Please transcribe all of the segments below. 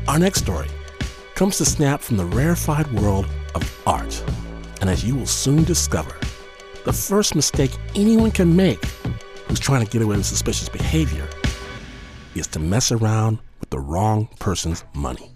Our next story comes to Snap from the rarefied world of art. And as you will soon discover, the first mistake anyone can make who's trying to get away with suspicious behavior is to mess around with the wrong person's money.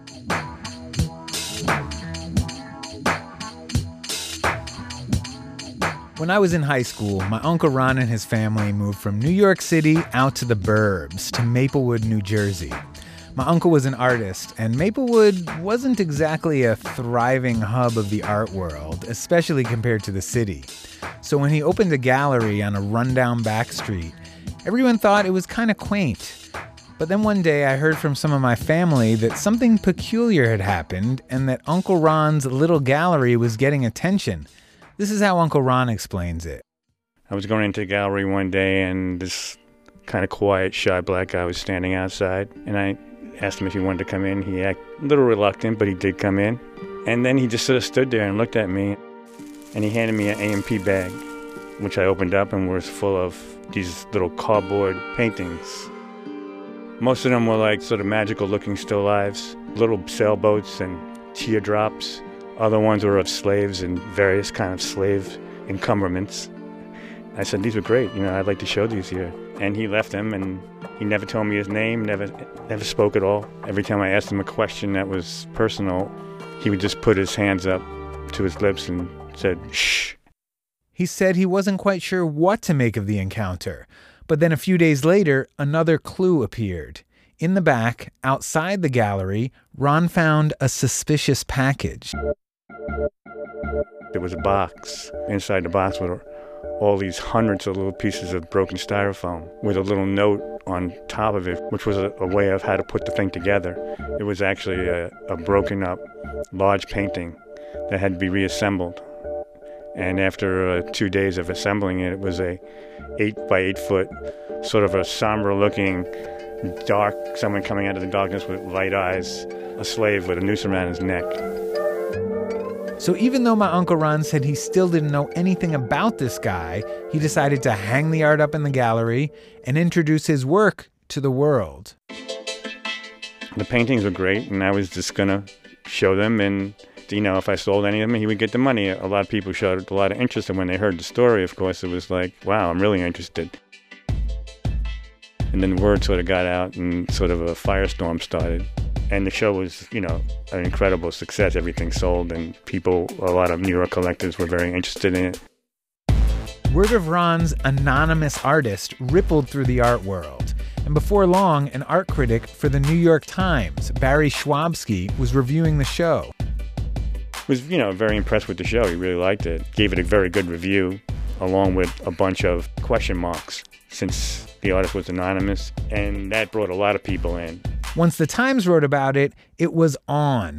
When I was in high school, my Uncle Ron and his family moved from New York City out to the burbs, to Maplewood, New Jersey. My uncle was an artist, and Maplewood wasn't exactly a thriving hub of the art world, especially compared to the city. So when he opened a gallery on a rundown back street, everyone thought it was kind of quaint. But then one day I heard from some of my family that something peculiar had happened and that Uncle Ron's little gallery was getting attention. This is how Uncle Ron explains it. I was going into the gallery one day, and this kind of quiet, shy black guy was standing outside, and I asked him if he wanted to come in. He acted a little reluctant, but he did come in. And then he just sort of stood there and looked at me, and he handed me an AMP bag, which I opened up and was full of these little cardboard paintings. Most of them were like sort of magical-looking still lifes, little sailboats and teardrops. Other ones were of slaves and various kind of slave encumberments. I said, these were great, I'd like to show these here. And he left them, and he never told me his name, never spoke at all. Every time I asked him a question that was personal, he would just put his hands up to his lips and said, shh. He said he wasn't quite sure what to make of the encounter. But then a few days later, another clue appeared. In the back, outside the gallery, Ron found a suspicious package. There was a box. Inside the box were all these hundreds of little pieces of broken styrofoam with a little note on top of it, which was a way of how to put the thing together. It was actually a broken up large painting that had to be reassembled. And after 2 days of assembling it, it was a 8 by 8 foot, sort of a somber looking, dark, someone coming out of the darkness with light eyes, a slave with a noose around his neck. So even though my Uncle Ron said he still didn't know anything about this guy, he decided to hang the art up in the gallery and introduce his work to the world. The paintings were great, and I was just going to show them, and if I sold any of them, he would get the money. A lot of people showed a lot of interest, and when they heard the story, of course, it was like, wow, I'm really interested. And then the word sort of got out, and sort of a firestorm started. And the show was, an incredible success. Everything sold, and a lot of New York collectors were very interested in it. Word of Ron's anonymous artist rippled through the art world. And before long, an art critic for the New York Times, Barry Schwabsky, was reviewing the show. Was, very impressed with the show. He really liked it. Gave it a very good review, along with a bunch of question marks, since the artist was anonymous. And that brought a lot of people in. Once the Times wrote about it, it was on.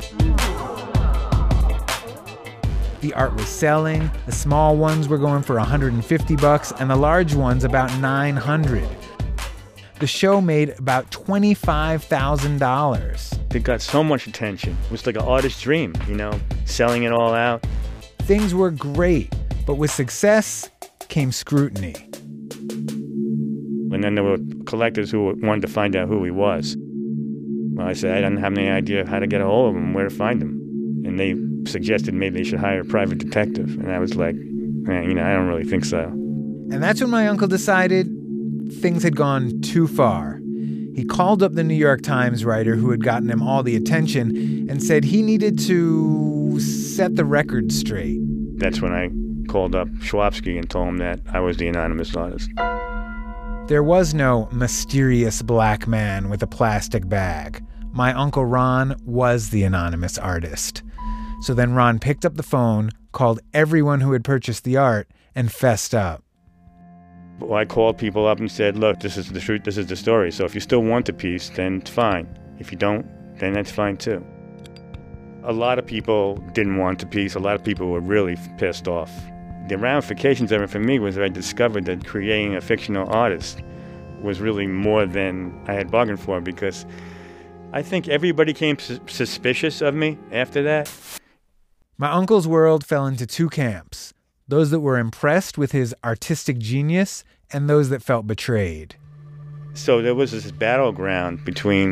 The art was selling. The small ones were going for $150, and the large ones about $900. The show made about $25,000. It got so much attention. It was like an artist's dream, selling it all out. Things were great, but with success came scrutiny. And then there were collectors who wanted to find out who he was. Well, I said I didn't have any idea how to get a hold of him, where to find him. And they suggested maybe they should hire a private detective. And I was like, I don't really think so. And that's when my uncle decided things had gone too far. He called up the New York Times writer who had gotten him all the attention and said he needed to set the record straight. That's when I called up Schwabsky and told him that I was the anonymous artist. There was no mysterious black man with a plastic bag. My Uncle Ron was the anonymous artist. So then Ron picked up the phone, called everyone who had purchased the art, and fessed up. Well, I called people up and said, look, this is the truth, this is the story. So if you still want the piece, then it's fine. If you don't, then that's fine too. A lot of people didn't want the piece. A lot of people were really pissed off. The ramifications of it for me was that I discovered that creating a fictional artist was really more than I had bargained for, because I think everybody became suspicious of me after that. My uncle's world fell into two camps. Those that were impressed with his artistic genius and those that felt betrayed. So there was this battleground between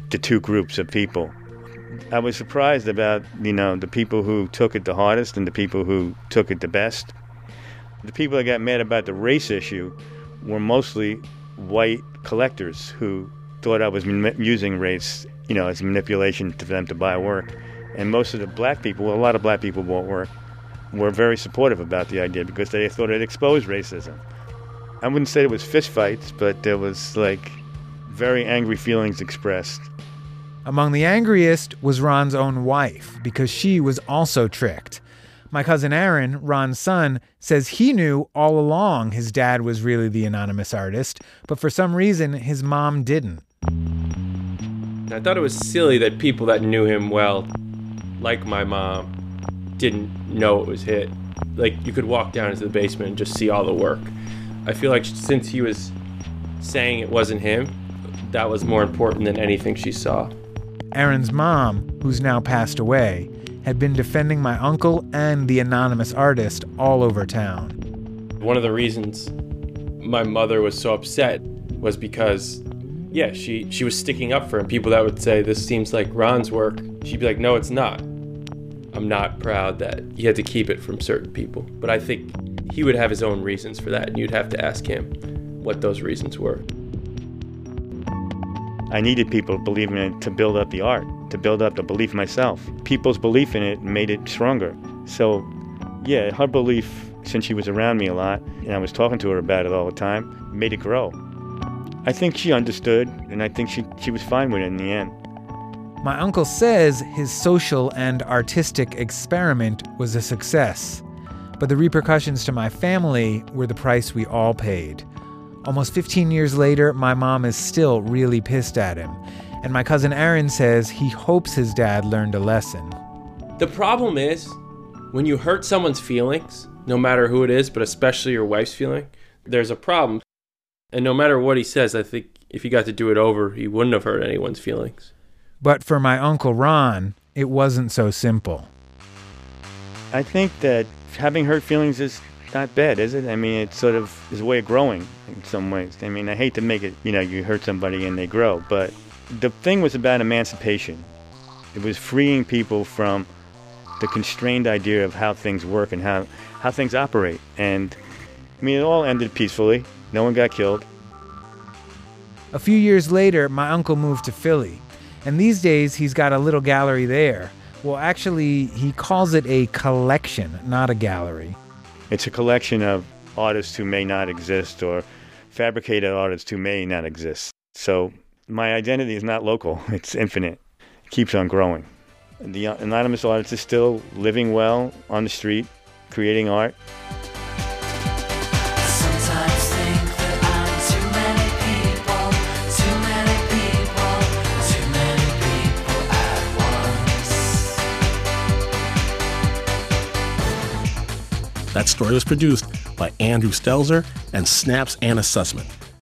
the two groups of people. I was surprised about, the people who took it the hardest and the people who took it the best. The people that got mad about the race issue were mostly white collectors who thought I was using race, as manipulation for them to buy work. And most of the black people, a lot of black people bought work, were very supportive about the idea because they thought it exposed racism. I wouldn't say it was fistfights, but there was very angry feelings expressed. Among the angriest was Ron's own wife, because she was also tricked. My cousin Aaron, Ron's son, says he knew all along his dad was really the anonymous artist, but for some reason his mom didn't. I thought it was silly that people that knew him well, like my mom, didn't know it was hit. You could walk down into the basement and just see all the work. I feel like since he was saying it wasn't him, that was more important than anything she saw. Aaron's mom, who's now passed away, had been defending my uncle and the anonymous artist all over town. One of the reasons my mother was so upset was because, she was sticking up for him. People that would say, this seems like Ron's work, she'd be like, no, it's not. I'm not proud that he had to keep it from certain people. But I think he would have his own reasons for that, and you'd have to ask him what those reasons were. I needed people believing in it to build up the art, to build up the belief myself. People's belief in it made it stronger. So, her belief, since she was around me a lot, and I was talking to her about it all the time, made it grow. I think she understood, and I think she was fine with it in the end. My uncle says his social and artistic experiment was a success, but the repercussions to my family were the price we all paid. Almost 15 years later, my mom is still really pissed at him, and my cousin Aaron says he hopes his dad learned a lesson. The problem is, when you hurt someone's feelings, no matter who it is, but especially your wife's feeling, there's a problem. And no matter what he says, I think if he got to do it over, he wouldn't have hurt anyone's feelings. But for my Uncle Ron, it wasn't so simple. I think that having hurt feelings is not bad, is it? I mean, it sort of is a way of growing in some ways. I mean, I hate to make it, you hurt somebody and they grow, but the thing was about emancipation. It was freeing people from the constrained idea of how things work and how things operate. And, it all ended peacefully. No one got killed. A few years later, my uncle moved to Philly. And these days, he's got a little gallery there. Well, actually, he calls it a collection, not a gallery. It's a collection of artists who may not exist or fabricated artists who may not exist. So my identity is not local. It's infinite. It keeps on growing. The anonymous artist is still living well on the street, creating art. That story was produced by Andrew Stelzer and Snap's Anna Sussman.